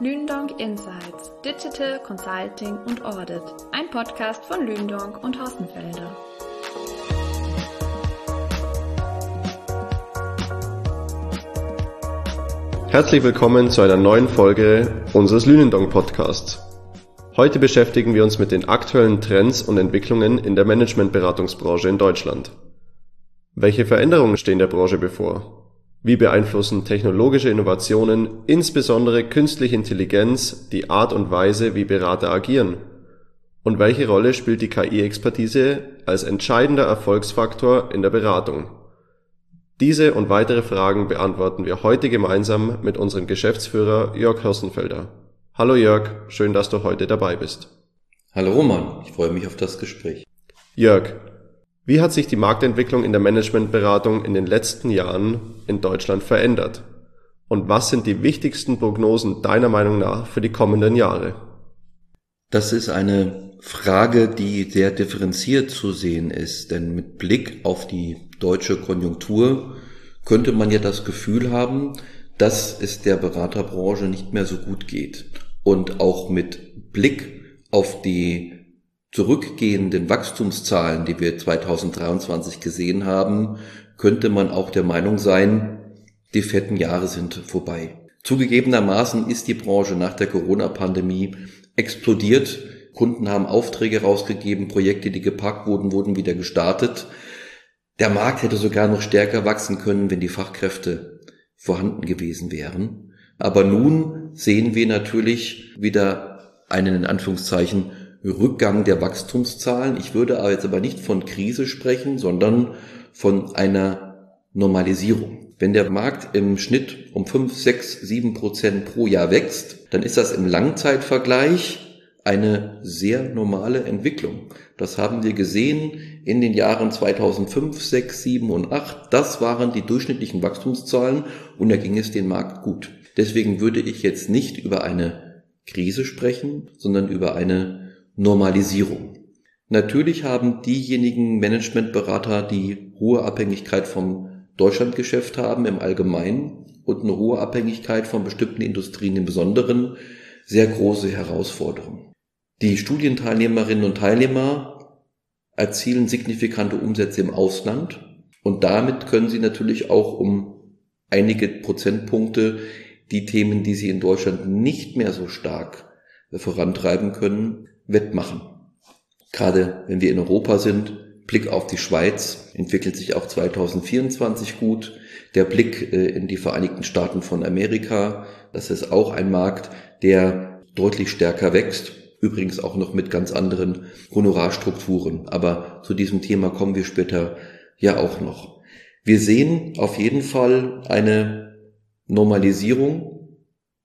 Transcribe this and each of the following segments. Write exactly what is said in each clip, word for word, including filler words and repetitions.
Lündong Insights, Digital Consulting und Audit, ein Podcast von Lündong und Hossenfelder. Herzlich willkommen zu einer neuen Folge unseres Lünendong Podcasts. Heute beschäftigen wir uns mit den aktuellen Trends und Entwicklungen in der Managementberatungsbranche in Deutschland. Welche Veränderungen stehen der Branche bevor? Wie beeinflussen technologische Innovationen, insbesondere künstliche Intelligenz, die Art und Weise, wie Berater agieren? Und welche Rolle spielt die K I-Expertise als entscheidender Erfolgsfaktor in der Beratung? Diese und weitere Fragen beantworten wir heute gemeinsam mit unserem Geschäftsführer Jörg Hossenfelder. Hallo Jörg, schön, dass du heute dabei bist. Hallo Roman, ich freue mich auf das Gespräch. Jörg, wie hat sich die Marktentwicklung in der Managementberatung in den letzten Jahren in Deutschland verändert? Und was sind die wichtigsten Prognosen deiner Meinung nach für die kommenden Jahre? Das ist eine Frage, die sehr differenziert zu sehen ist, denn mit Blick auf die deutsche Konjunktur könnte man ja das Gefühl haben, dass es der Beraterbranche nicht mehr so gut geht. Und auch mit Blick auf die zurückgehenden Wachstumszahlen, die wir zweitausenddreiundzwanzig gesehen haben, könnte man auch der Meinung sein, die fetten Jahre sind vorbei. Zugegebenermaßen ist die Branche nach der Corona-Pandemie explodiert. Kunden haben Aufträge rausgegeben, Projekte, die geparkt wurden, wurden wieder gestartet. Der Markt hätte sogar noch stärker wachsen können, wenn die Fachkräfte vorhanden gewesen wären. Aber nun sehen wir natürlich wieder einen, in Anführungszeichen, Rückgang der Wachstumszahlen. Ich würde aber jetzt aber nicht von Krise sprechen, sondern von einer Normalisierung. Wenn der Markt im Schnitt um fünf, sechs, sieben Prozent pro Jahr wächst, dann ist das im Langzeitvergleich eine sehr normale Entwicklung. Das haben wir gesehen in den Jahren zweitausendfünf, sechs, sieben und acht. Das waren die durchschnittlichen Wachstumszahlen und da ging es den Markt gut. Deswegen würde ich jetzt nicht über eine Krise sprechen, sondern über eine Normalisierung. Natürlich haben diejenigen Managementberater, die hohe Abhängigkeit vom Deutschlandgeschäft haben im Allgemeinen und eine hohe Abhängigkeit von bestimmten Industrien im Besonderen, sehr große Herausforderungen. Die Studienteilnehmerinnen und Teilnehmer erzielen signifikante Umsätze im Ausland und damit können sie natürlich auch um einige Prozentpunkte die Themen, die sie in Deutschland nicht mehr so stark vorantreiben können, wettmachen. Gerade wenn wir in Europa sind, Blick auf die Schweiz entwickelt sich auch zweitausendvierundzwanzig gut. Der Blick in die Vereinigten Staaten von Amerika, das ist auch ein Markt, der deutlich stärker wächst. Übrigens auch noch mit ganz anderen Honorarstrukturen. Aber zu diesem Thema kommen wir später ja auch noch. Wir sehen auf jeden Fall eine Normalisierung.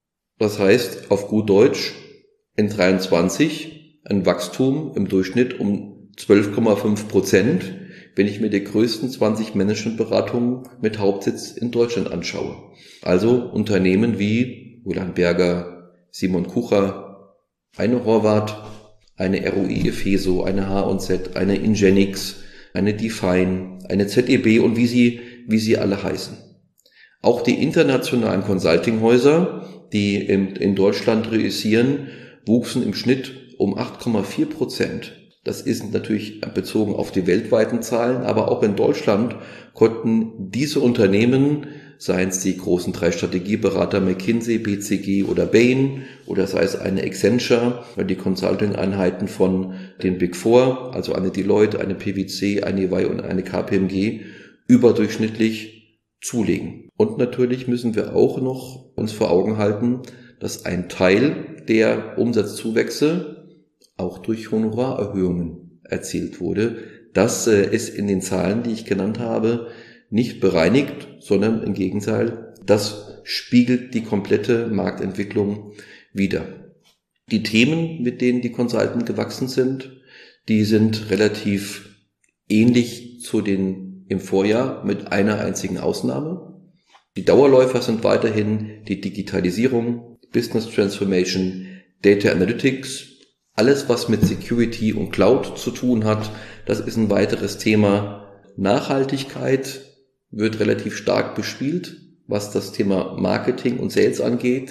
Das heißt, auf gut Deutsch, in dreiundzwanzig ein Wachstum im Durchschnitt um zwölf Komma fünf Prozent, wenn ich mir die größten zwanzig Managementberatungen mit Hauptsitz in Deutschland anschaue. Also Unternehmen wie Roland Berger, Simon Kucher, eine Horvath, eine R O I Efeso, eine H und Z, eine Ingenix, eine Define, eine Z E B und wie sie, wie sie alle heißen. Auch die internationalen Consultinghäuser, die in, in Deutschland reüssieren, wuchsen im Schnitt um acht Komma vier Prozent. Das ist natürlich bezogen auf die weltweiten Zahlen, aber auch in Deutschland konnten diese Unternehmen, seien es die großen drei Strategieberater McKinsey, B C G oder Bain oder sei es eine Accenture, die Consulting-Einheiten von den Big Four, also eine Deloitte, eine P W C, eine E Y und eine K P M G, überdurchschnittlich zulegen. Und natürlich müssen wir auch noch uns vor Augen halten, dass ein Teil der Umsatzzuwächse auch durch Honorarerhöhungen erzielt wurde. Das äh, ist in den Zahlen, die ich genannt habe, nicht bereinigt, sondern im Gegenteil, das spiegelt die komplette Marktentwicklung wider. Die Themen, mit denen die Consultants gewachsen sind, die sind relativ ähnlich zu den im Vorjahr mit einer einzigen Ausnahme. Die Dauerläufer sind weiterhin die Digitalisierung, Business Transformation, Data Analytics, alles was mit Security und Cloud zu tun hat, das ist ein weiteres Thema. Nachhaltigkeit wird relativ stark bespielt, was das Thema Marketing und Sales angeht.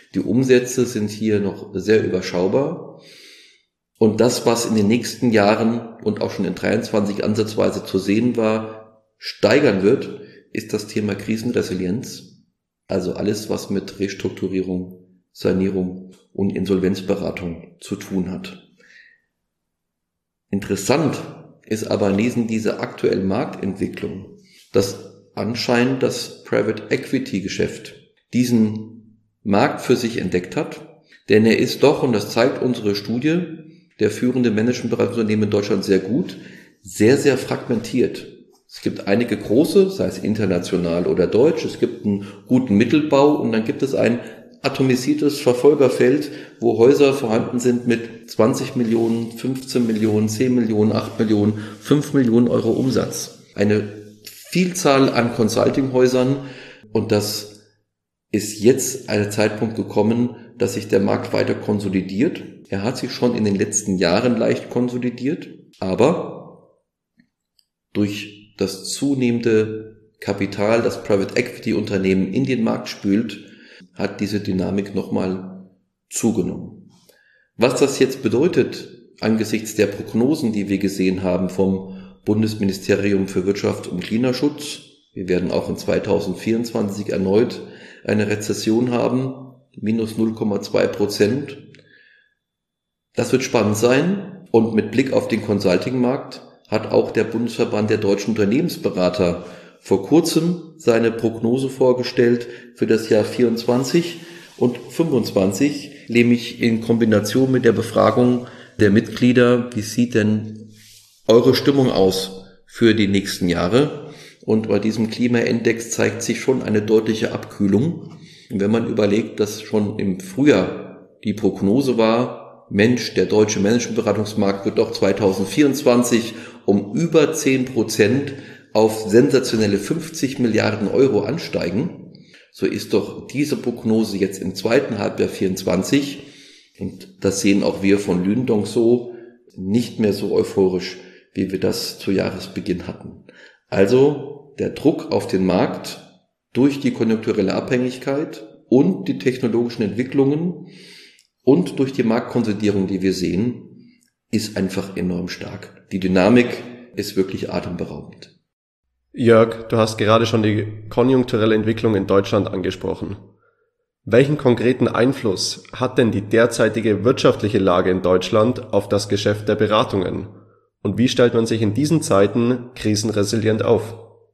Die Umsätze sind hier noch sehr überschaubar. Und das, was in den nächsten Jahren und auch schon in dreiundzwanzig ansatzweise zu sehen war, steigern wird, ist das Thema Krisenresilienz. Also alles, was mit Restrukturierung, Sanierung und Insolvenzberatung zu tun hat. Interessant ist aber neben dieser aktuellen Marktentwicklung, dass anscheinend das Private Equity Geschäft diesen Markt für sich entdeckt hat, denn er ist doch, und das zeigt unsere Studie, der führende Managementberatungsunternehmen in Deutschland sehr gut, sehr, sehr fragmentiert. Es gibt einige große, sei es international oder deutsch, es gibt einen guten Mittelbau und dann gibt es ein atomisiertes Verfolgerfeld, wo Häuser vorhanden sind mit zwanzig Millionen, fünfzehn Millionen, zehn Millionen, acht Millionen, fünf Millionen Euro Umsatz. Eine Vielzahl an Consultinghäusern und das ist jetzt ein Zeitpunkt gekommen, dass sich der Markt weiter konsolidiert. Er hat sich schon in den letzten Jahren leicht konsolidiert, aber durch das zunehmende Kapital, das Private Equity Unternehmen in den Markt spült, hat diese Dynamik nochmal zugenommen. Was das jetzt bedeutet, angesichts der Prognosen, die wir gesehen haben vom Bundesministerium für Wirtschaft und Klimaschutz, wir werden auch in zweitausendvierundzwanzig erneut eine Rezession haben, minus null Komma zwei Prozent. Das wird spannend sein und mit Blick auf den Consulting-Markt hat auch der Bundesverband der deutschen Unternehmensberater vor kurzem seine Prognose vorgestellt für das Jahr vierundzwanzig und fünfundzwanzig, nämlich in Kombination mit der Befragung der Mitglieder, wie sieht denn eure Stimmung aus für die nächsten Jahre? Und bei diesem Klimaindex zeigt sich schon eine deutliche Abkühlung. Und wenn man überlegt, dass schon im Frühjahr die Prognose war, Mensch, der deutsche Managementberatungsmarkt wird doch zweitausendvierundzwanzig um über zehn Prozent auf sensationelle fünfzig Milliarden Euro ansteigen, so ist doch diese Prognose jetzt im zweiten Halbjahr vierundzwanzig, und das sehen auch wir von Lündong so, nicht mehr so euphorisch, wie wir das zu Jahresbeginn hatten. Also der Druck auf den Markt durch die konjunkturelle Abhängigkeit und die technologischen Entwicklungen und durch die Marktkonsolidierung, die wir sehen, ist einfach enorm stark. Die Dynamik ist wirklich atemberaubend. Jörg, du hast gerade schon die konjunkturelle Entwicklung in Deutschland angesprochen. Welchen konkreten Einfluss hat denn die derzeitige wirtschaftliche Lage in Deutschland auf das Geschäft der Beratungen? Und wie stellt man sich in diesen Zeiten krisenresilient auf?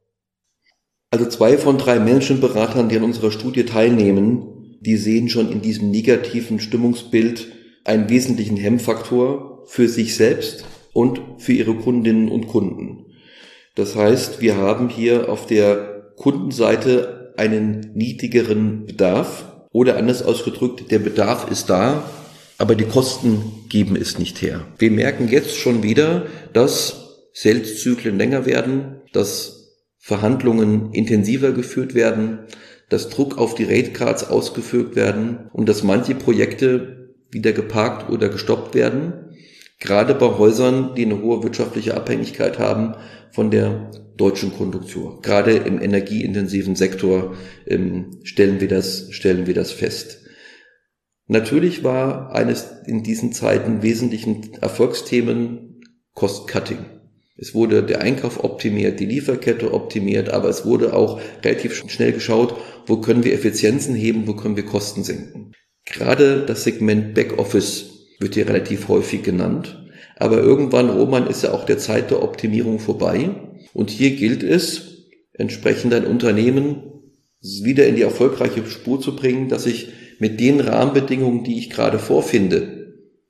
Also zwei von drei Managementberatern, die an unserer Studie teilnehmen, die sehen schon in diesem negativen Stimmungsbild einen wesentlichen Hemmfaktor für sich selbst und für ihre Kundinnen und Kunden. Das heißt, wir haben hier auf der Kundenseite einen niedrigeren Bedarf oder anders ausgedrückt, der Bedarf ist da, aber die Kosten geben es nicht her. Wir merken jetzt schon wieder, dass Sales-Zyklen länger werden, dass Verhandlungen intensiver geführt werden, dass Druck auf die Rate-Cards ausgeführt werden und dass manche Projekte wieder geparkt oder gestoppt werden. Gerade bei Häusern, die eine hohe wirtschaftliche Abhängigkeit haben von der deutschen Konjunktur. Gerade im energieintensiven Sektor ähm, stellen wir das, stellen wir das fest. Natürlich war eines in diesen Zeiten wesentlichen Erfolgsthemen Cost-Cutting. Es wurde der Einkauf optimiert, die Lieferkette optimiert, aber es wurde auch relativ schnell geschaut, wo können wir Effizienzen heben, wo können wir Kosten senken. Gerade das Segment Backoffice wird hier relativ häufig genannt. Aber irgendwann, Roman, ist ja auch der Zeit der Optimierung vorbei. Und hier gilt es, entsprechend ein Unternehmen wieder in die erfolgreiche Spur zu bringen, dass ich mit den Rahmenbedingungen, die ich gerade vorfinde,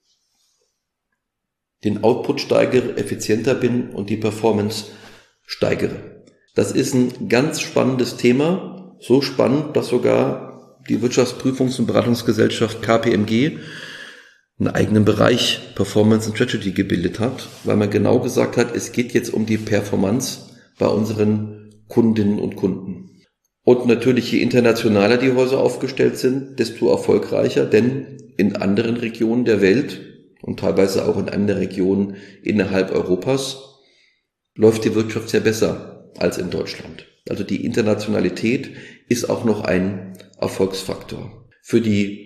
den Output steigere, effizienter bin und die Performance steigere. Das ist ein ganz spannendes Thema. So spannend, dass sogar die Wirtschaftsprüfungs- und Beratungsgesellschaft K P M G einen eigenen Bereich Performance and Strategy gebildet hat, weil man genau gesagt hat, es geht jetzt um die Performance bei unseren Kundinnen und Kunden. Und natürlich, je internationaler die Häuser aufgestellt sind, desto erfolgreicher, denn in anderen Regionen der Welt und teilweise auch in anderen Regionen innerhalb Europas läuft die Wirtschaft sehr besser als in Deutschland. Also die Internationalität ist auch noch ein Erfolgsfaktor. Für die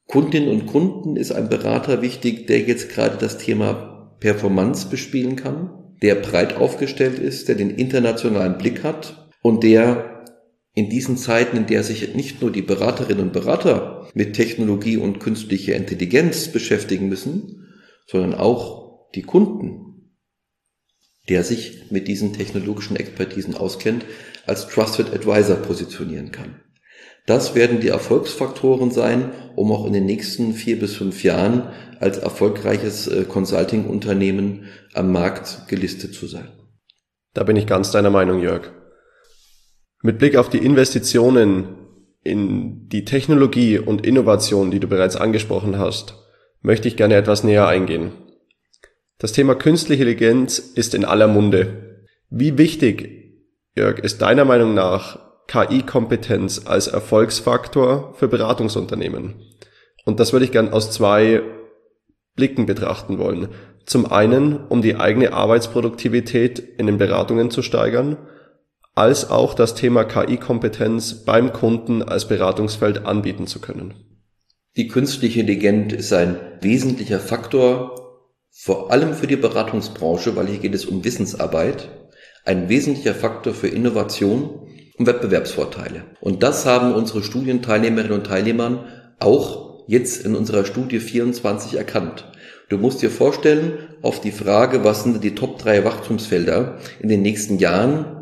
Kundinnen und Kunden ist ein Berater wichtig, der jetzt gerade das Thema Performance bespielen kann, der breit aufgestellt ist, der den internationalen Blick hat und der in diesen Zeiten, in der sich nicht nur die Beraterinnen und Berater mit Technologie und künstlicher Intelligenz beschäftigen müssen, sondern auch die Kunden, der sich mit diesen technologischen Expertisen auskennt, als Trusted Advisor positionieren kann. Das werden die Erfolgsfaktoren sein, um auch in den nächsten vier bis fünf Jahren als erfolgreiches Consulting-Unternehmen am Markt gelistet zu sein. Da bin ich ganz deiner Meinung, Jörg. Mit Blick auf die Investitionen in die Technologie und Innovation, die du bereits angesprochen hast, möchte ich gerne etwas näher eingehen. Das Thema künstliche Intelligenz ist in aller Munde. Wie wichtig, Jörg, ist deiner Meinung nach K I-Kompetenz als Erfolgsfaktor für Beratungsunternehmen? Und das würde ich gern aus zwei Blicken betrachten wollen. Zum einen, um die eigene Arbeitsproduktivität in den Beratungen zu steigern, als auch das Thema K I-Kompetenz beim Kunden als Beratungsfeld anbieten zu können. Die künstliche Intelligenz ist ein wesentlicher Faktor, vor allem für die Beratungsbranche, weil hier geht es um Wissensarbeit, ein wesentlicher Faktor für Innovation und Wettbewerbsvorteile. Und das haben unsere Studienteilnehmerinnen und Teilnehmer auch jetzt in unserer Studie vierundzwanzig erkannt. Du musst dir vorstellen, auf die Frage, was sind die Top drei Wachstumsfelder in den nächsten Jahren,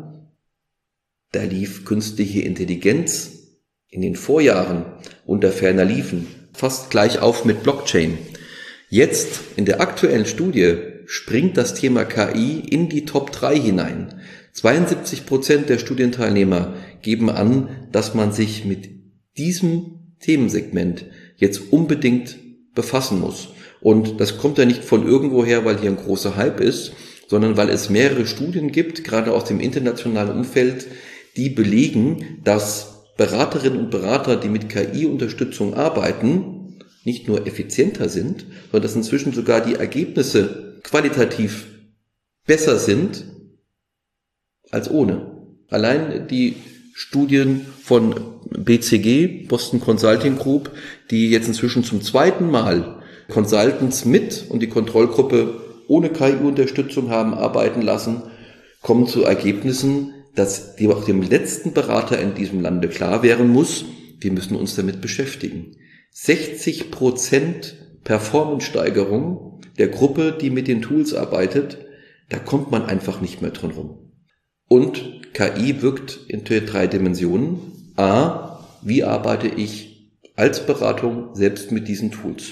da lief künstliche Intelligenz in den Vorjahren unter ferner liefen fast gleich auf mit Blockchain. Jetzt in der aktuellen Studie springt das Thema K I in die Top drei hinein. zweiundsiebzig Prozent der Studienteilnehmer geben an, dass man sich mit diesem Themensegment jetzt unbedingt befassen muss. Und das kommt ja nicht von irgendwoher, weil hier ein großer Hype ist, sondern weil es mehrere Studien gibt, gerade aus dem internationalen Umfeld, die belegen, dass Beraterinnen und Berater, die mit K I-Unterstützung arbeiten, nicht nur effizienter sind, sondern dass inzwischen sogar die Ergebnisse qualitativ besser sind als ohne. Allein die Studien von B C G, Boston Consulting Group, die jetzt inzwischen zum zweiten Mal Consultants mit und die Kontrollgruppe ohne K I-Unterstützung haben arbeiten lassen, kommen zu Ergebnissen, dass die auch dem letzten Berater in diesem Lande klar werden muss, wir müssen uns damit beschäftigen. sechzig Prozent Performance-Steigerung der Gruppe, die mit den Tools arbeitet, da kommt man einfach nicht mehr drin rum. Und K I wirkt in drei Dimensionen. A, wie arbeite ich als Beratung selbst mit diesen Tools?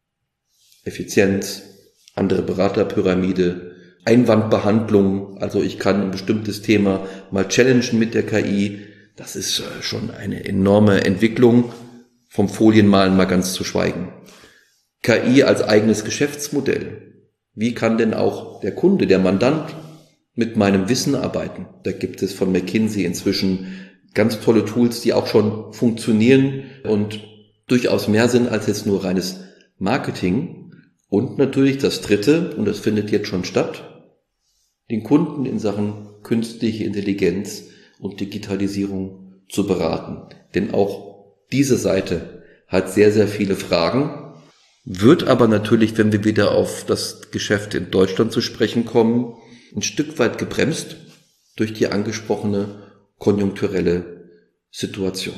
Effizienz, andere Beraterpyramide, Einwandbehandlung, also ich kann ein bestimmtes Thema mal challengen mit der K I. Das ist schon eine enorme Entwicklung, vom Folienmalen mal ganz zu schweigen. K I als eigenes Geschäftsmodell. Wie kann denn auch der Kunde, der Mandant mit meinem Wissen arbeiten? Da gibt es von McKinsey inzwischen ganz tolle Tools, die auch schon funktionieren und durchaus mehr sind als jetzt nur reines Marketing. Und natürlich das Dritte, und das findet jetzt schon statt, den Kunden in Sachen künstliche Intelligenz und Digitalisierung zu beraten. Denn auch diese Seite hat sehr, sehr viele Fragen, wird aber natürlich, wenn wir wieder auf das Geschäft in Deutschland zu sprechen kommen, ein Stück weit gebremst durch die angesprochene konjunkturelle Situation.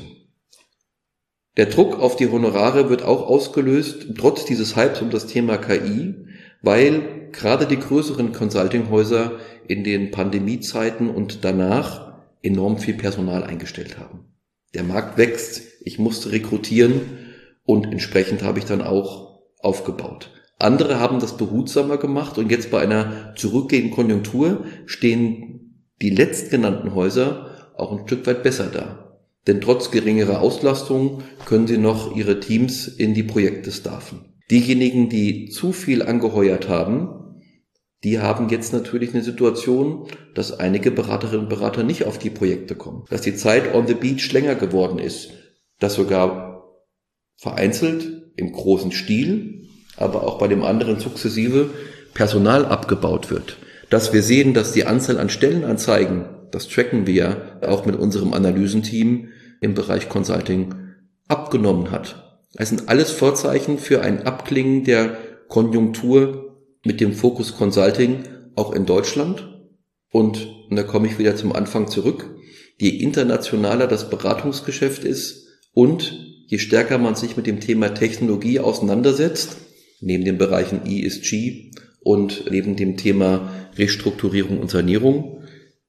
Der Druck auf die Honorare wird auch ausgelöst, trotz dieses Hypes um das Thema K I, weil gerade die größeren Consultinghäuser in den Pandemiezeiten und danach enorm viel Personal eingestellt haben. Der Markt wächst, ich musste rekrutieren und entsprechend habe ich dann auch aufgebaut. Andere haben das behutsamer gemacht und jetzt bei einer zurückgehenden Konjunktur stehen die letztgenannten Häuser auch ein Stück weit besser da. Denn trotz geringerer Auslastung können sie noch ihre Teams in die Projekte staffen. Diejenigen, die zu viel angeheuert haben, die haben jetzt natürlich eine Situation, dass einige Beraterinnen und Berater nicht auf die Projekte kommen. Dass die Zeit on the beach länger geworden ist. Dass sogar vereinzelt im großen Stil, aber auch bei dem anderen sukzessive Personal abgebaut wird. Dass wir sehen, dass die Anzahl an Stellenanzeigen, das tracken wir auch mit unserem Analysenteam im Bereich Consulting, abgenommen hat. Das sind alles Vorzeichen für ein Abklingen der Konjunktur mit dem Fokus Consulting auch in Deutschland. Und, und da komme ich wieder zum Anfang zurück, je internationaler das Beratungsgeschäft ist und je stärker man sich mit dem Thema Technologie auseinandersetzt, neben den Bereichen E S G und neben dem Thema Restrukturierung und Sanierung,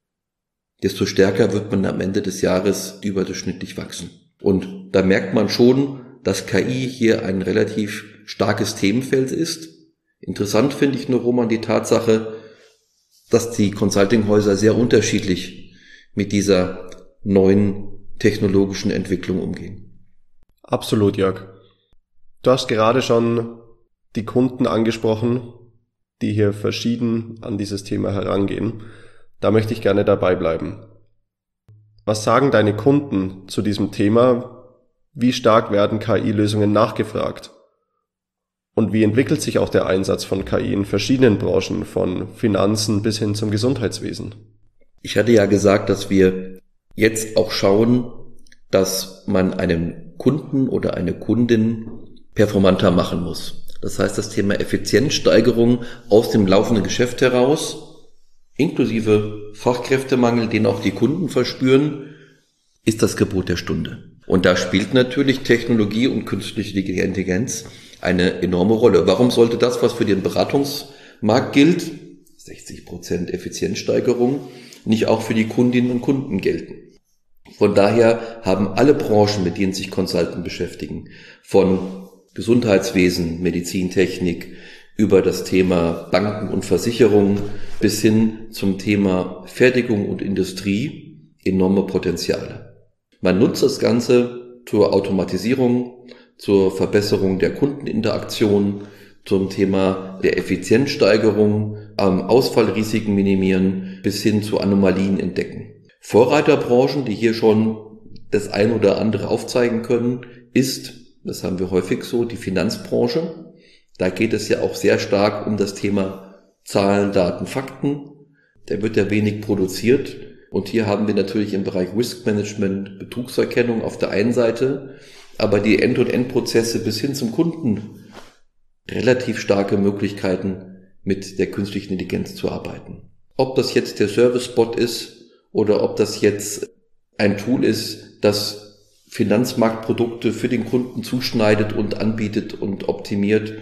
desto stärker wird man am Ende des Jahres überdurchschnittlich wachsen. Und da merkt man schon, dass K I hier ein relativ starkes Themenfeld ist. Interessant finde ich nur, Roman, die Tatsache, dass die Consultinghäuser sehr unterschiedlich mit dieser neuen technologischen Entwicklung umgehen. Absolut, Jörg. Du hast gerade schon die Kunden angesprochen, die hier verschieden an dieses Thema herangehen. Da möchte ich gerne dabei bleiben. Was sagen deine Kunden zu diesem Thema? Wie stark werden K I-Lösungen nachgefragt? Und wie entwickelt sich auch der Einsatz von K I in verschiedenen Branchen, von Finanzen bis hin zum Gesundheitswesen? Ich hatte ja gesagt, dass wir jetzt auch schauen, dass man einem Kunden oder eine Kundin performanter machen muss. Das heißt, das Thema Effizienzsteigerung aus dem laufenden Geschäft heraus, inklusive Fachkräftemangel, den auch die Kunden verspüren, ist das Gebot der Stunde. Und da spielt natürlich Technologie und künstliche Intelligenz eine enorme Rolle. Warum sollte das, was für den Beratungsmarkt gilt, sechzig Prozent Effizienzsteigerung, nicht auch für die Kundinnen und Kunden gelten? Von daher haben alle Branchen, mit denen sich Consultants beschäftigen, von Gesundheitswesen, Medizintechnik, über das Thema Banken und Versicherungen bis hin zum Thema Fertigung und Industrie enorme Potenziale. Man nutzt das Ganze zur Automatisierung, zur Verbesserung der Kundeninteraktion, zum Thema der Effizienzsteigerung, Ausfallrisiken minimieren bis hin zu Anomalien entdecken. Vorreiterbranchen, die hier schon das ein oder andere aufzeigen können, ist, das haben wir häufig so, die Finanzbranche. Da geht es ja auch sehr stark um das Thema Zahlen, Daten, Fakten. Da wird ja wenig produziert. Und hier haben wir natürlich im Bereich Risk Management, Betrugserkennung auf der einen Seite, aber die End-to-End-Prozesse bis hin zum Kunden relativ starke Möglichkeiten mit der künstlichen Intelligenz zu arbeiten. Ob das jetzt der Service-Bot ist oder ob das jetzt ein Tool ist, das Finanzmarktprodukte für den Kunden zuschneidet und anbietet und optimiert,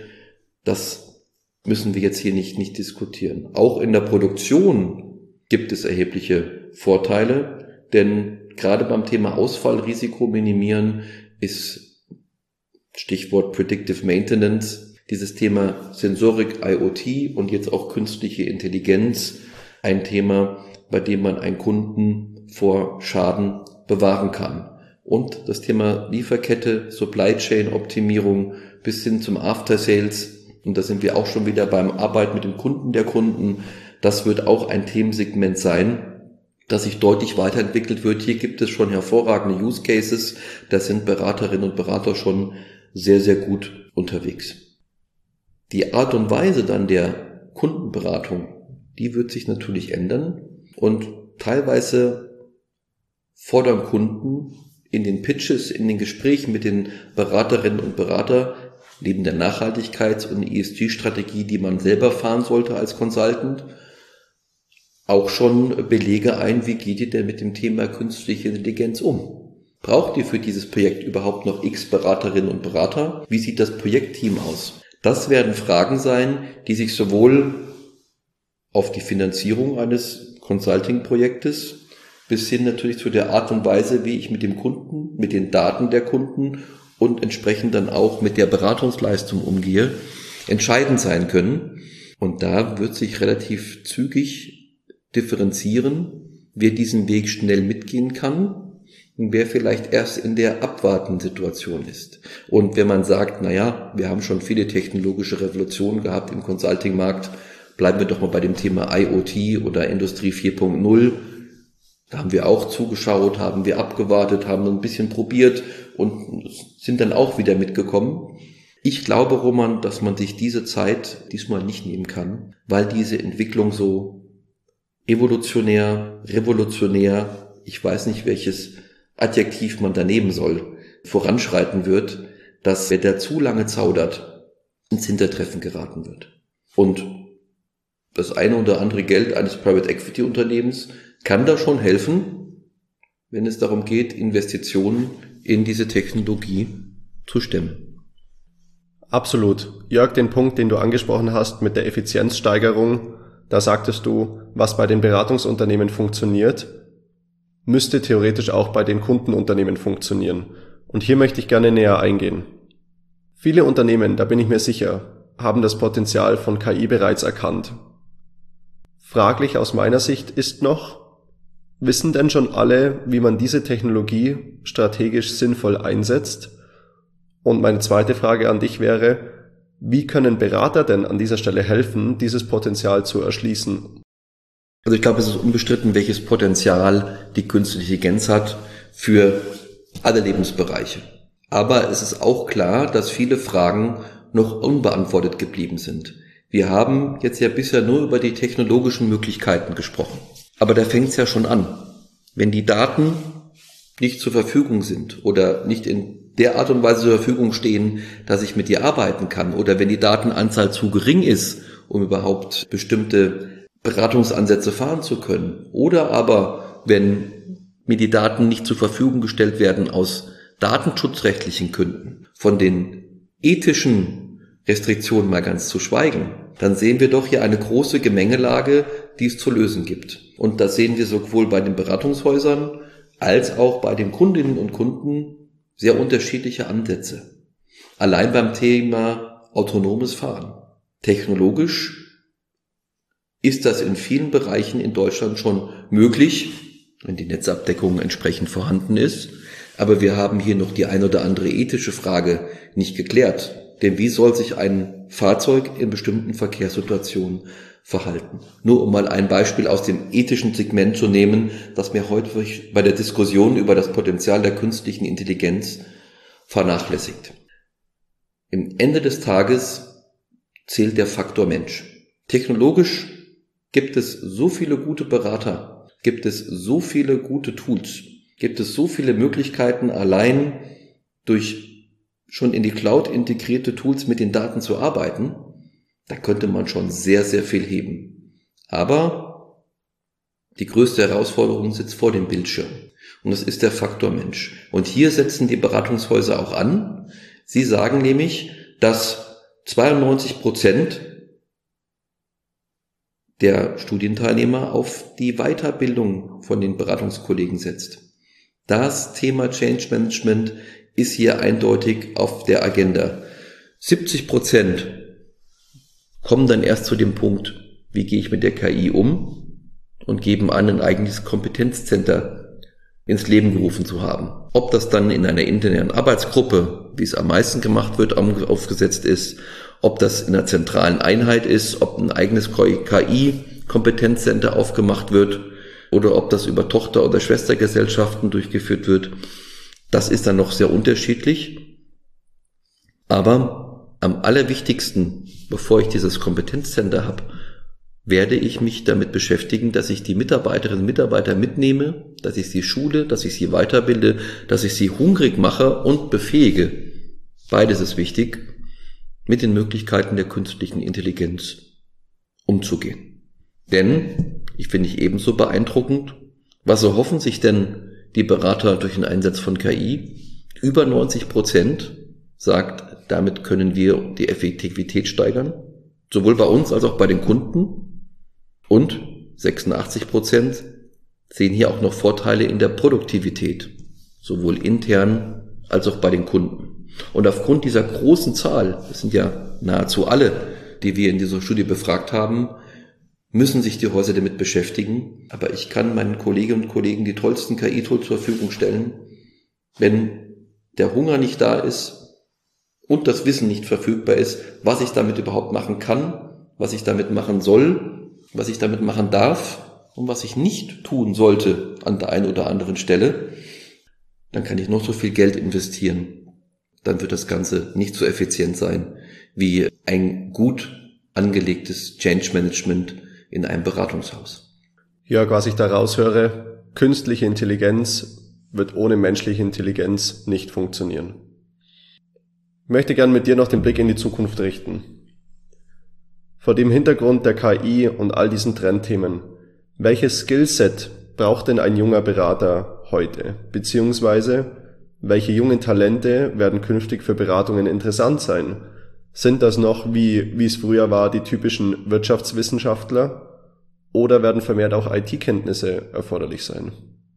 das müssen wir jetzt hier nicht, nicht diskutieren. Auch in der Produktion gibt es erhebliche Vorteile, denn gerade beim Thema Ausfallrisiko minimieren ist Stichwort Predictive Maintenance, dieses Thema Sensorik, IoT und jetzt auch künstliche Intelligenz ein Thema, bei dem man einen Kunden vor Schaden bewahren kann. Und das Thema Lieferkette, Supply Chain Optimierung bis hin zum After Sales, und da sind wir auch schon wieder beim Arbeit mit dem Kunden der Kunden, das wird auch ein Themensegment sein, das sich deutlich weiterentwickelt wird. Hier gibt es schon hervorragende Use Cases, da sind Beraterinnen und Berater schon sehr, sehr gut unterwegs. Die Art und Weise dann der Kundenberatung, die wird sich natürlich ändern und teilweise fordern Kunden in den Pitches, in den Gesprächen mit den Beraterinnen und Beratern, neben der Nachhaltigkeits- und E S G-Strategie, die man selber fahren sollte als Consultant, auch schon Belege ein, wie geht ihr denn mit dem Thema künstliche Intelligenz um? Braucht ihr für dieses Projekt überhaupt noch x Beraterinnen und Berater? Wie sieht das Projektteam aus? Das werden Fragen sein, die sich sowohl auf die Finanzierung eines Consulting-Projektes bis hin natürlich zu der Art und Weise, wie ich mit dem Kunden, mit den Daten der Kunden und entsprechend dann auch mit der Beratungsleistung umgehe, entscheidend sein können. Und da wird sich relativ zügig differenzieren, wer diesen Weg schnell mitgehen kann und wer vielleicht erst in der abwartenden Situation ist. Und wenn man sagt, naja, wir haben schon viele technologische Revolutionen gehabt im Consulting-Markt, bleiben wir doch mal bei dem Thema IoT oder Industrie vier Punkt null. Da haben wir auch zugeschaut, haben wir abgewartet, haben ein bisschen probiert und sind dann auch wieder mitgekommen. Ich glaube, Roman, dass man sich diese Zeit diesmal nicht nehmen kann, weil diese Entwicklung so evolutionär, revolutionär, ich weiß nicht, welches Adjektiv man da nehmen soll, voranschreiten wird. dass wer der zu lange zaudert, ins Hintertreffen geraten wird. Und das eine oder andere Geld eines Private Equity Unternehmens kann da schon helfen, wenn es darum geht, Investitionen in diese Technologie zu stemmen. Absolut. Jörg, den Punkt, den du angesprochen hast mit der Effizienzsteigerung, da sagtest du, was bei den Beratungsunternehmen funktioniert, müsste theoretisch auch bei den Kundenunternehmen funktionieren. Und hier möchte ich gerne näher eingehen. Viele Unternehmen, da bin ich mir sicher, haben das Potenzial von K I bereits erkannt. Fraglich aus meiner Sicht ist noch, wissen denn schon alle, wie man diese Technologie strategisch sinnvoll einsetzt? Und meine zweite Frage an dich wäre, wie können Berater denn an dieser Stelle helfen, dieses Potenzial zu erschließen? Also ich glaube, es ist unbestritten, welches Potenzial die künstliche Intelligenz hat für alle Lebensbereiche. Aber es ist auch klar, dass viele Fragen noch unbeantwortet geblieben sind. Wir haben jetzt ja bisher nur über die technologischen Möglichkeiten gesprochen. Aber da fängt es ja schon an. Wenn die Daten nicht zur Verfügung sind oder nicht in der Art und Weise zur Verfügung stehen, dass ich mit dir arbeiten kann, oder wenn die Datenanzahl zu gering ist, um überhaupt bestimmte Beratungsansätze fahren zu können, oder aber wenn mir die Daten nicht zur Verfügung gestellt werden aus datenschutzrechtlichen Gründen, von den ethischen Restriktionen mal ganz zu schweigen, dann sehen wir doch hier eine große Gemengelage, die es zu lösen gibt. Und das sehen wir sowohl bei den Beratungshäusern als auch bei den Kundinnen und Kunden sehr unterschiedliche Ansätze. Allein beim Thema autonomes Fahren. Technologisch ist das in vielen Bereichen in Deutschland schon möglich, wenn die Netzabdeckung entsprechend vorhanden ist. Aber wir haben hier noch die ein oder andere ethische Frage nicht geklärt. Denn wie soll sich ein Fahrzeug in bestimmten Verkehrssituationen verhalten? Nur um mal ein Beispiel aus dem ethischen Segment zu nehmen, das mir heute bei der Diskussion über das Potenzial der künstlichen Intelligenz vernachlässigt. Am Ende des Tages zählt der Faktor Mensch. Technologisch gibt es so viele gute Berater, gibt es so viele gute Tools, gibt es so viele Möglichkeiten, allein durch schon in die Cloud integrierte Tools mit den Daten zu arbeiten, da könnte man schon sehr, sehr viel heben. Aber die größte Herausforderung sitzt vor dem Bildschirm. Und das ist der Faktor Mensch. Und hier setzen die Beratungshäuser auch an. Sie sagen nämlich, dass zweiundneunzig Prozent der Studienteilnehmer auf die Weiterbildung von den Beratungskollegen setzt. Das Thema Change Management ist hier eindeutig auf der Agenda. siebzig Prozent kommen dann erst zu dem Punkt, wie gehe ich mit der K I um, und geben an, ein eigenes Kompetenzcenter ins Leben gerufen zu haben. Ob das dann in einer internen Arbeitsgruppe, wie es am meisten gemacht wird, aufgesetzt ist, ob das in einer zentralen Einheit ist, ob ein eigenes K I-Kompetenzcenter aufgemacht wird oder ob das über Tochter- oder Schwestergesellschaften durchgeführt wird, das ist dann noch sehr unterschiedlich. Aber am allerwichtigsten, bevor ich dieses Kompetenzcenter habe, werde ich mich damit beschäftigen, dass ich die Mitarbeiterinnen und Mitarbeiter mitnehme, dass ich sie schule, dass ich sie weiterbilde, dass ich sie hungrig mache und befähige. Beides ist wichtig, mit den Möglichkeiten der künstlichen Intelligenz umzugehen. Denn, ich finde ich ebenso beeindruckend, was erhoffen sich denn die Berater durch den Einsatz von K I? Über neunzig Prozent sagt, damit können wir die Effektivität steigern, sowohl bei uns als auch bei den Kunden. Und sechsundachtzig Prozent sehen hier auch noch Vorteile in der Produktivität, sowohl intern als auch bei den Kunden. Und aufgrund dieser großen Zahl, das sind ja nahezu alle, die wir in dieser Studie befragt haben, müssen sich die Häuser damit beschäftigen. Aber ich kann meinen Kolleginnen und Kollegen die tollsten K I-Tools zur Verfügung stellen. Wenn der Hunger nicht da ist und das Wissen nicht verfügbar ist, was ich damit überhaupt machen kann, was ich damit machen soll, was ich damit machen darf und was ich nicht tun sollte an der einen oder anderen Stelle, dann kann ich noch so viel Geld investieren. Dann wird das Ganze nicht so effizient sein wie ein gut angelegtes Change Management in einem Beratungshaus. Jörg, was ich da raushöre, künstliche Intelligenz wird ohne menschliche Intelligenz nicht funktionieren. möchte gern mit dir noch den Blick in die Zukunft richten. Vor dem Hintergrund der K I und all diesen Trendthemen, welches Skillset braucht denn ein junger Berater heute? Beziehungsweise, welche jungen Talente werden künftig für Beratungen interessant sein? Sind das noch, wie, wie es früher war, die typischen Wirtschaftswissenschaftler? Oder werden vermehrt auch I T-Kenntnisse erforderlich sein?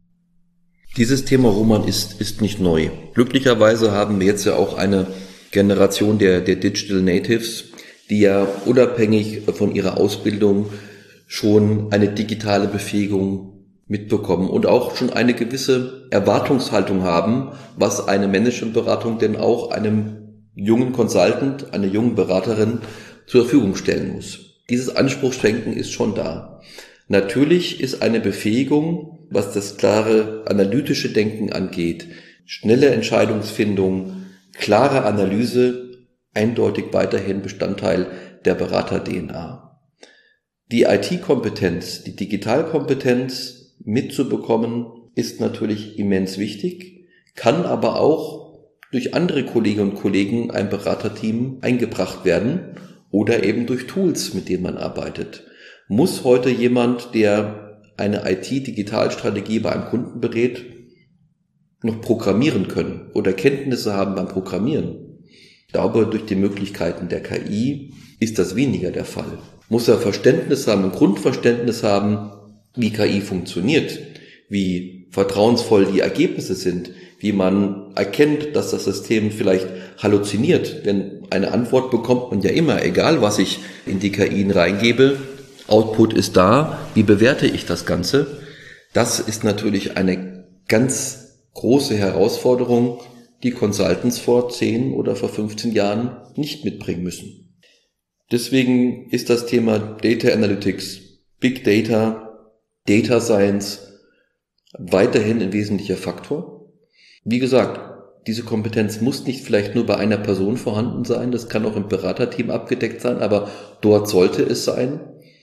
Dieses Thema, Roman, ist, ist nicht neu. Glücklicherweise haben wir jetzt ja auch eine Generation der, der Digital Natives, die ja unabhängig von ihrer Ausbildung schon eine digitale Befähigung mitbekommen und auch schon eine gewisse Erwartungshaltung haben, was eine Managementberatung denn auch einem jungen Consultant, einer jungen Beraterin zur Verfügung stellen muss. Dieses Anspruchsdenken ist schon da. Natürlich ist eine Befähigung, was das klare analytische Denken angeht, schnelle Entscheidungsfindung, klare Analyse, eindeutig weiterhin Bestandteil der Berater-D N A. Die I T-Kompetenz, die Digitalkompetenz mitzubekommen, ist natürlich immens wichtig, kann aber auch durch andere Kolleginnen und Kollegen ein Beraterteam eingebracht werden oder eben durch Tools, mit denen man arbeitet. Muss heute jemand, der eine I T-Digitalstrategie bei einem Kunden berät, noch programmieren können oder Kenntnisse haben beim Programmieren? Ich glaube, durch die Möglichkeiten der K I ist das weniger der Fall. Muss er Verständnis haben, ein Grundverständnis haben, wie K I funktioniert, wie vertrauensvoll die Ergebnisse sind, wie man erkennt, dass das System vielleicht halluziniert. Denn eine Antwort bekommt man ja immer, egal was ich in die K I reingebe. Output ist da, wie bewerte ich das Ganze? Das ist natürlich eine ganz große Herausforderung, die Consultants vor zehn oder vor fünfzehn Jahren nicht mitbringen müssen. Deswegen ist das Thema Data Analytics, Big Data, Data Science weiterhin ein wesentlicher Faktor. Wie gesagt, diese Kompetenz muss nicht vielleicht nur bei einer Person vorhanden sein, das kann auch im Beraterteam abgedeckt sein, aber dort sollte es sein.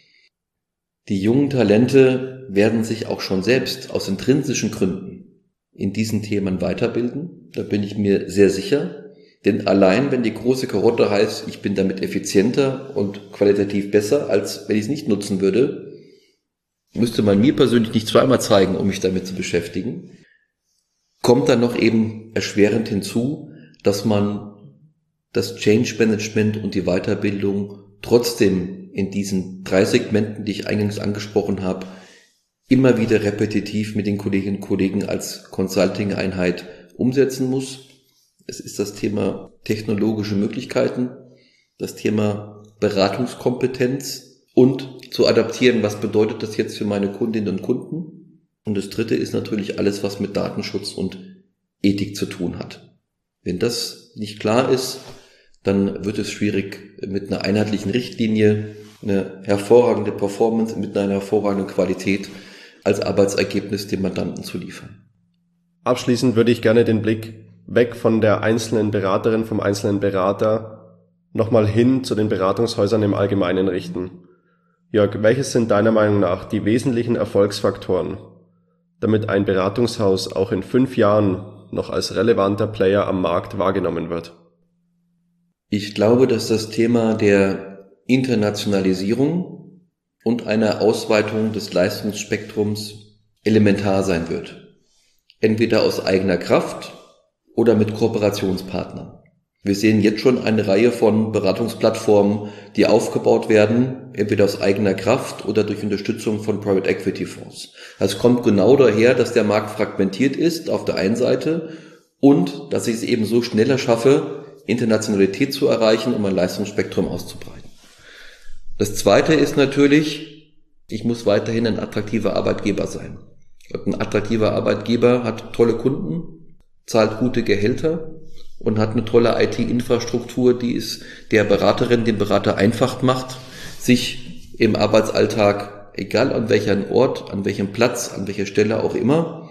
Die jungen Talente werden sich auch schon selbst aus intrinsischen Gründen in diesen Themen weiterbilden. Da bin ich mir sehr sicher. Denn allein, wenn die große Karotte heißt, ich bin damit effizienter und qualitativ besser, als wenn ich es nicht nutzen würde, müsste man mir persönlich nicht zweimal zeigen, um mich damit zu beschäftigen. Kommt dann noch eben erschwerend hinzu, dass man das Change Management und die Weiterbildung trotzdem in diesen drei Segmenten, die ich eingangs angesprochen habe, immer wieder repetitiv mit den Kolleginnen und Kollegen als Consulting-Einheit umsetzen muss. Es ist das Thema technologische Möglichkeiten, das Thema Beratungskompetenz und zu adaptieren, was bedeutet das jetzt für meine Kundinnen und Kunden. Und das dritte ist natürlich alles, was mit Datenschutz und Ethik zu tun hat. Wenn das nicht klar ist, dann wird es schwierig, mit einer einheitlichen Richtlinie eine hervorragende Performance mit einer hervorragenden Qualität als Arbeitsergebnis dem Mandanten zu liefern. Abschließend würde ich gerne den Blick weg von der einzelnen Beraterin, vom einzelnen Berater, nochmal hin zu den Beratungshäusern im Allgemeinen richten. Jörg, welches sind deiner Meinung nach die wesentlichen Erfolgsfaktoren, damit ein Beratungshaus auch in fünf Jahren noch als relevanter Player am Markt wahrgenommen wird? Ich glaube, dass das Thema der Internationalisierung und einer Ausweitung des Leistungsspektrums elementar sein wird. Entweder aus eigener Kraft oder mit Kooperationspartnern. Wir sehen jetzt schon eine Reihe von Beratungsplattformen, die aufgebaut werden, entweder aus eigener Kraft oder durch Unterstützung von Private Equity Fonds. Das kommt genau daher, dass der Markt fragmentiert ist auf der einen Seite und dass ich es eben so schneller schaffe, Internationalität zu erreichen, um ein Leistungsspektrum auszubreiten. Das Zweite ist natürlich, ich muss weiterhin ein attraktiver Arbeitgeber sein. Und ein attraktiver Arbeitgeber hat tolle Kunden, zahlt gute Gehälter und hat eine tolle I T-Infrastruktur, die es der Beraterin, dem Berater einfach macht, sich im Arbeitsalltag, egal an welchem Ort, an welchem Platz, an welcher Stelle auch immer,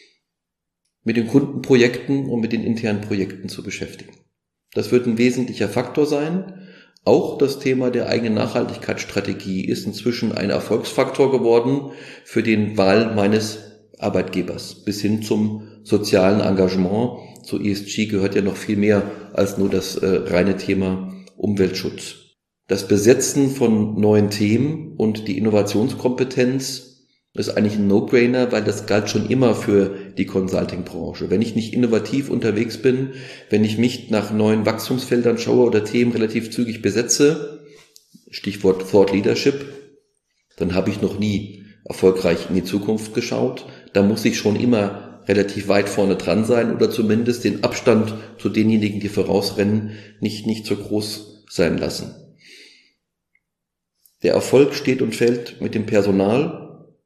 mit den Kundenprojekten und mit den internen Projekten zu beschäftigen. Das wird ein wesentlicher Faktor sein. Auch das Thema der eigenen Nachhaltigkeitsstrategie ist inzwischen ein Erfolgsfaktor geworden für den Wahl meines Arbeitgebers bis hin zum sozialen Engagement Zu E S G gehört ja noch viel mehr als nur das äh, reine Thema Umweltschutz. Das Besetzen von neuen Themen und die Innovationskompetenz ist eigentlich ein No-Brainer, weil das galt schon immer für die Consulting-Branche. Wenn ich nicht innovativ unterwegs bin, wenn ich mich nach neuen Wachstumsfeldern schaue oder Themen relativ zügig besetze, Stichwort Thought Leadership, dann habe ich noch nie erfolgreich in die Zukunft geschaut. Da muss ich schon immer relativ weit vorne dran sein oder zumindest den Abstand zu denjenigen, die vorausrennen, nicht, nicht so groß sein lassen. Der Erfolg steht und fällt mit dem Personal.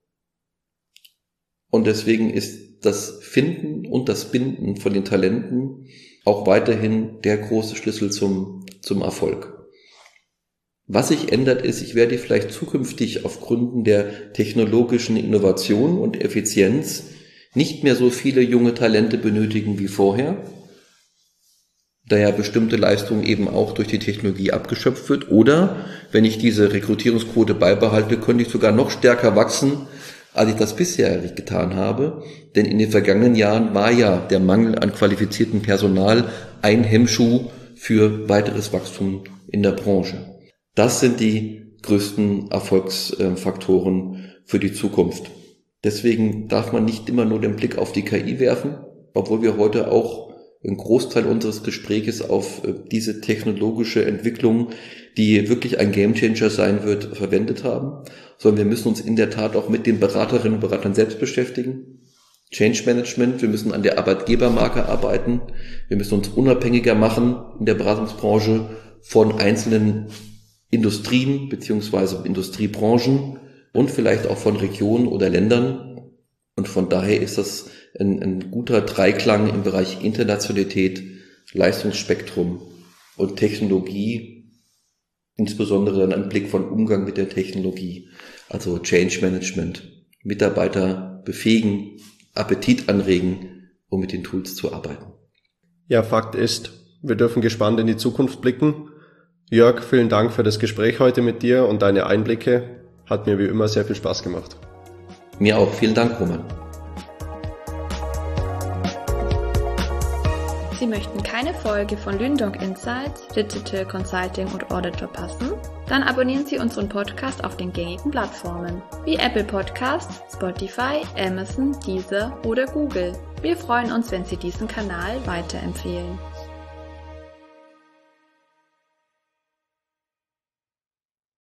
Und deswegen ist das Finden und das Binden von den Talenten auch weiterhin der große Schlüssel zum, zum Erfolg. Was sich ändert ist, ich werde vielleicht zukünftig auf Gründen der technologischen Innovation und Effizienz nicht mehr so viele junge Talente benötigen wie vorher, da ja bestimmte Leistung eben auch durch die Technologie abgeschöpft wird. Oder wenn ich diese Rekrutierungsquote beibehalte, könnte ich sogar noch stärker wachsen, als ich das bisher getan habe. Denn in den vergangenen Jahren war ja der Mangel an qualifiziertem Personal ein Hemmschuh für weiteres Wachstum in der Branche. Das sind die größten Erfolgsfaktoren für die Zukunft. Deswegen darf man nicht immer nur den Blick auf die K I werfen, obwohl wir heute auch einen Großteil unseres Gesprächs auf diese technologische Entwicklung, die wirklich ein Gamechanger sein wird, verwendet haben, sondern wir müssen uns in der Tat auch mit den Beraterinnen und Beratern selbst beschäftigen. Change Management, wir müssen an der Arbeitgebermarke arbeiten, wir müssen uns unabhängiger machen in der Beratungsbranche von einzelnen Industrien beziehungsweise Industriebranchen und vielleicht auch von Regionen oder Ländern. Und von daher ist das ein, ein guter Dreiklang im Bereich Internationalität, Leistungsspektrum und Technologie, insbesondere ein Blick von Umgang mit der Technologie, also Change Management, Mitarbeiter befähigen, Appetit anregen, um mit den Tools zu arbeiten. Ja, Fakt ist, wir dürfen gespannt in die Zukunft blicken. Jörg, vielen Dank für das Gespräch heute mit dir und deine Einblicke. Hat mir wie immer sehr viel Spaß gemacht. Mir auch. Vielen Dank, Roman. Sie möchten keine Folge von Lünendonk Insights, Digital Consulting und Audit verpassen? Dann abonnieren Sie unseren Podcast auf den gängigen Plattformen wie Apple Podcasts, Spotify, Amazon, Deezer oder Google. Wir freuen uns, wenn Sie diesen Kanal weiterempfehlen.